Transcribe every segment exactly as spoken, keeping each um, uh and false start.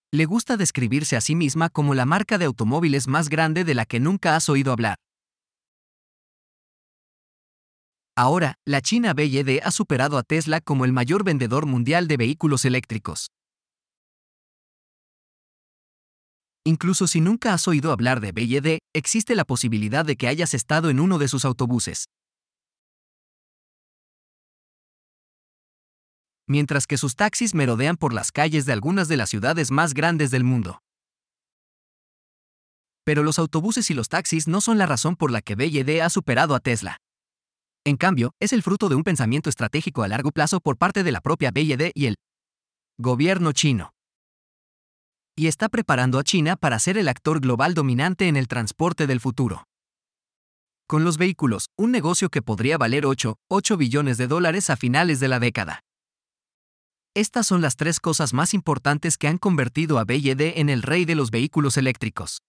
Le gusta describirse a sí misma como la marca de automóviles más grande de la que nunca has oído hablar. Ahora, la China B Y D ha superado a Tesla como el mayor vendedor mundial de vehículos eléctricos. Incluso si nunca has oído hablar de B Y D, existe la posibilidad de que hayas estado en uno de sus autobuses. Mientras que sus taxis merodean por las calles de algunas de las ciudades más grandes del mundo. Pero los autobuses y los taxis no son la razón por la que B Y D ha superado a Tesla. En cambio, es el fruto de un pensamiento estratégico a largo plazo por parte de la propia B Y D y el gobierno chino. Y está preparando a China para ser el actor global dominante en el transporte del futuro. Con los vehículos, un negocio que podría valer ocho billones de dólares a finales de la década. Estas son las tres cosas más importantes que han convertido a B Y D en el rey de los vehículos eléctricos.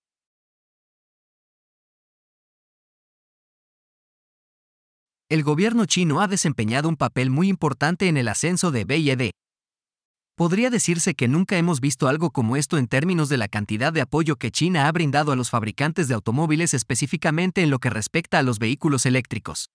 El gobierno chino ha desempeñado un papel muy importante en el ascenso de B Y D. Podría decirse que nunca hemos visto algo como esto en términos de la cantidad de apoyo que China ha brindado a los fabricantes de automóviles específicamente en lo que respecta a los vehículos eléctricos.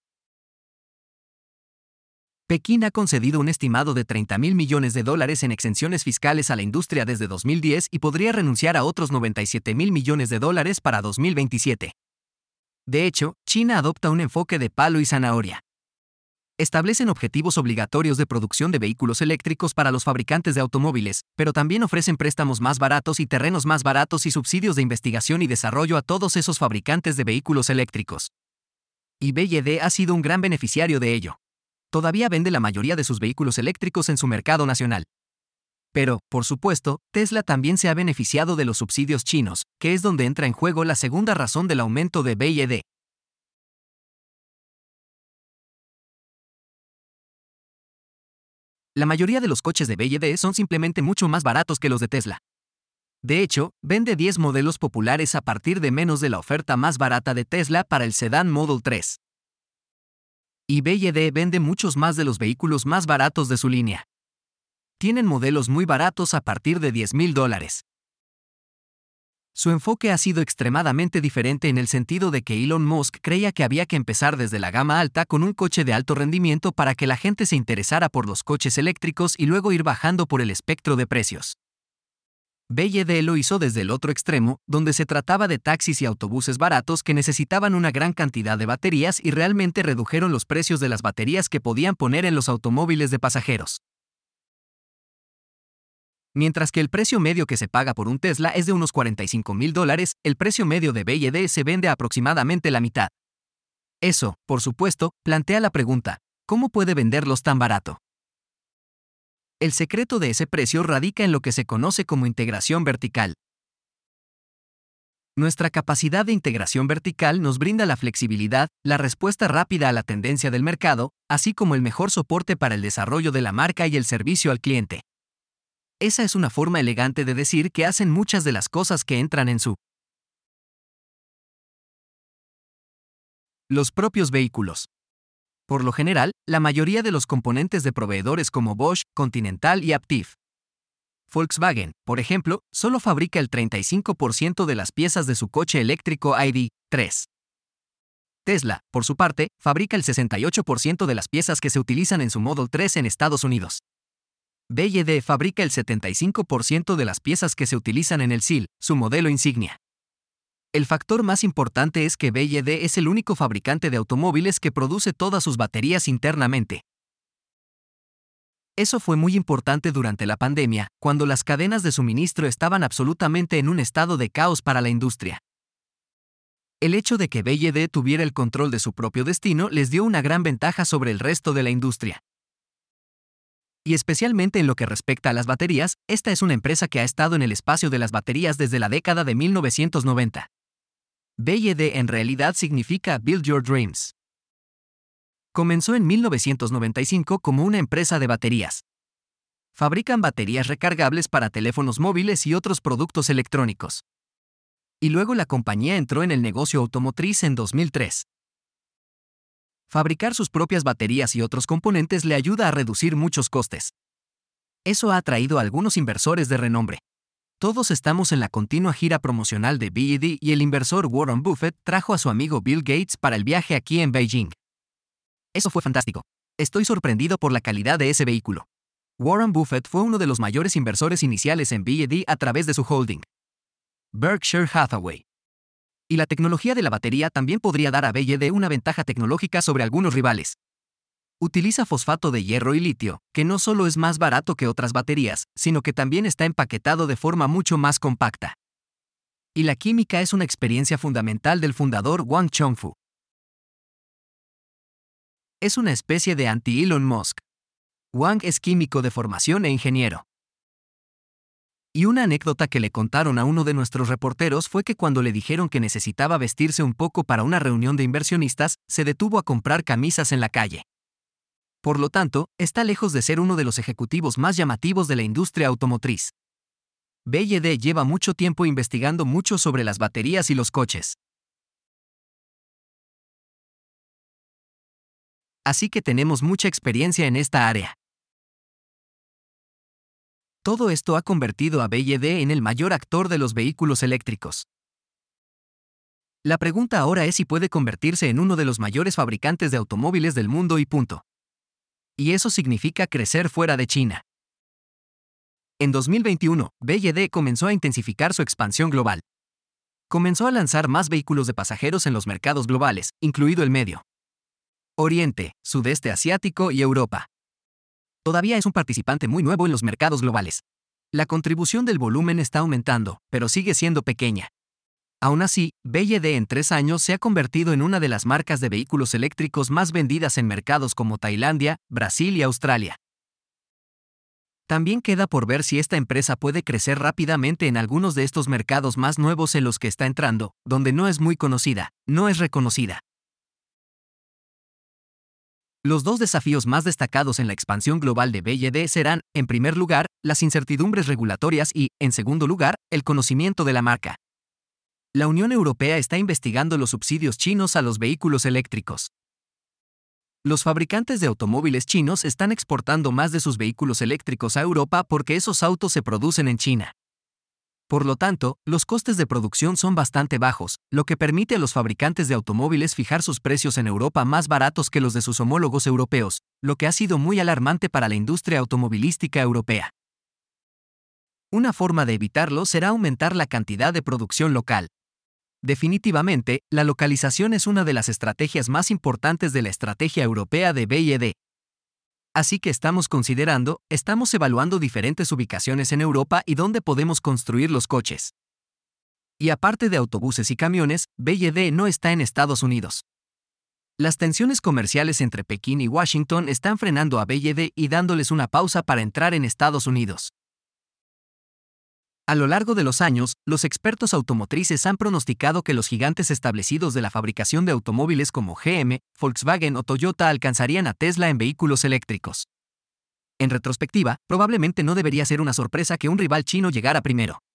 Pekín ha concedido un estimado de treinta mil millones de dólares en exenciones fiscales a la industria desde dos mil diez y podría renunciar a otros noventa y siete mil millones de dólares para dos mil veintisiete. De hecho, China adopta un enfoque de palo y zanahoria. Establecen objetivos obligatorios de producción de vehículos eléctricos para los fabricantes de automóviles, pero también ofrecen préstamos más baratos y terrenos más baratos y subsidios de investigación y desarrollo a todos esos fabricantes de vehículos eléctricos. Y B Y D ha sido un gran beneficiario de ello. Todavía vende la mayoría de sus vehículos eléctricos en su mercado nacional. Pero, por supuesto, Tesla también se ha beneficiado de los subsidios chinos, que es donde entra en juego la segunda razón del aumento de B Y D. La mayoría de los coches de B Y D son simplemente mucho más baratos que los de Tesla. De hecho, vende diez modelos populares a partir de menos de la oferta más barata de Tesla para el sedán Model tres. Y B Y D vende muchos más de los vehículos más baratos de su línea. Tienen modelos muy baratos a partir de diez mil dólares. Su enfoque ha sido extremadamente diferente en el sentido de que Elon Musk creía que había que empezar desde la gama alta con un coche de alto rendimiento para que la gente se interesara por los coches eléctricos y luego ir bajando por el espectro de precios. B Y D lo hizo desde el otro extremo, donde se trataba de taxis y autobuses baratos que necesitaban una gran cantidad de baterías y realmente redujeron los precios de las baterías que podían poner en los automóviles de pasajeros. Mientras que el precio medio que se paga por un Tesla es de unos cuarenta y cinco mil dólares, el precio medio de B Y D se vende a aproximadamente la mitad. Eso, por supuesto, plantea la pregunta, ¿cómo puede venderlos tan barato? El secreto de ese precio radica en lo que se conoce como integración vertical. Nuestra capacidad de integración vertical nos brinda la flexibilidad, la respuesta rápida a la tendencia del mercado, así como el mejor soporte para el desarrollo de la marca y el servicio al cliente. Esa es una forma elegante de decir que hacen muchas de las cosas que entran en su. Los propios vehículos. Por lo general, la mayoría de los componentes de proveedores como Bosch, Continental y Aptiv. Volkswagen, por ejemplo, solo fabrica el treinta y cinco por ciento de las piezas de su coche eléctrico I D tres. Tesla, por su parte, fabrica el sesenta y ocho por ciento de las piezas que se utilizan en su Model tres en Estados Unidos. B Y D fabrica el setenta y cinco por ciento de las piezas que se utilizan en el S I L, su modelo insignia. El factor más importante es que B Y D es el único fabricante de automóviles que produce todas sus baterías internamente. Eso fue muy importante durante la pandemia, cuando las cadenas de suministro estaban absolutamente en un estado de caos para la industria. El hecho de que B Y D tuviera el control de su propio destino les dio una gran ventaja sobre el resto de la industria. Y especialmente en lo que respecta a las baterías, esta es una empresa que ha estado en el espacio de las baterías desde la década de mil novecientos noventa. B Y D en realidad significa Build Your Dreams. Comenzó en mil novecientos noventa y cinco como una empresa de baterías. Fabrican baterías recargables para teléfonos móviles y otros productos electrónicos. Y luego la compañía entró en el negocio automotriz en dos mil tres. Fabricar sus propias baterías y otros componentes le ayuda a reducir muchos costes. Eso ha atraído a algunos inversores de renombre. Todos estamos en la continua gira promocional de B Y D y el inversor Warren Buffett trajo a su amigo Bill Gates para el viaje aquí en Beijing. Eso fue fantástico. Estoy sorprendido por la calidad de ese vehículo. Warren Buffett fue uno de los mayores inversores iniciales en B Y D a través de su holding, Berkshire Hathaway. Y la tecnología de la batería también podría dar a B Y D una ventaja tecnológica sobre algunos rivales. Utiliza fosfato de hierro y litio, que no solo es más barato que otras baterías, sino que también está empaquetado de forma mucho más compacta. Y la química es una experiencia fundamental del fundador Wang Chongfu. Es una especie de anti-Elon Musk. Wang es químico de formación e ingeniero. Y una anécdota que le contaron a uno de nuestros reporteros fue que cuando le dijeron que necesitaba vestirse un poco para una reunión de inversionistas, se detuvo a comprar camisas en la calle. Por lo tanto, está lejos de ser uno de los ejecutivos más llamativos de la industria automotriz. B Y D lleva mucho tiempo investigando mucho sobre las baterías y los coches. Así que tenemos mucha experiencia en esta área. Todo esto ha convertido a B Y D en el mayor actor de los vehículos eléctricos. La pregunta ahora es si puede convertirse en uno de los mayores fabricantes de automóviles del mundo y punto. Y eso significa crecer fuera de China. En dos mil veintiuno, B Y D comenzó a intensificar su expansión global. Comenzó a lanzar más vehículos de pasajeros en los mercados globales, incluido el Medio Oriente, Sudeste Asiático y Europa. Todavía es un participante muy nuevo en los mercados globales. La contribución del volumen está aumentando, pero sigue siendo pequeña. Aún así, B Y D en tres años se ha convertido en una de las marcas de vehículos eléctricos más vendidas en mercados como Tailandia, Brasil y Australia. También queda por ver si esta empresa puede crecer rápidamente en algunos de estos mercados más nuevos en los que está entrando, donde no es muy conocida, no es reconocida. Los dos desafíos más destacados en la expansión global de B Y D serán, en primer lugar, las incertidumbres regulatorias y, en segundo lugar, el conocimiento de la marca. La Unión Europea está investigando los subsidios chinos a los vehículos eléctricos. Los fabricantes de automóviles chinos están exportando más de sus vehículos eléctricos a Europa porque esos autos se producen en China. Por lo tanto, los costes de producción son bastante bajos, lo que permite a los fabricantes de automóviles fijar sus precios en Europa más baratos que los de sus homólogos europeos, lo que ha sido muy alarmante para la industria automovilística europea. Una forma de evitarlo será aumentar la cantidad de producción local. Definitivamente, la localización es una de las estrategias más importantes de la estrategia europea de B Y D. Así que estamos considerando, estamos evaluando diferentes ubicaciones en Europa y dónde podemos construir los coches. Y aparte de autobuses y camiones, B Y D no está en Estados Unidos. Las tensiones comerciales entre Pekín y Washington están frenando a B Y D y dándoles una pausa para entrar en Estados Unidos. A lo largo de los años, los expertos automotrices han pronosticado que los gigantes establecidos de la fabricación de automóviles como G M, Volkswagen o Toyota alcanzarían a Tesla en vehículos eléctricos. En retrospectiva, probablemente no debería ser una sorpresa que un rival chino llegara primero.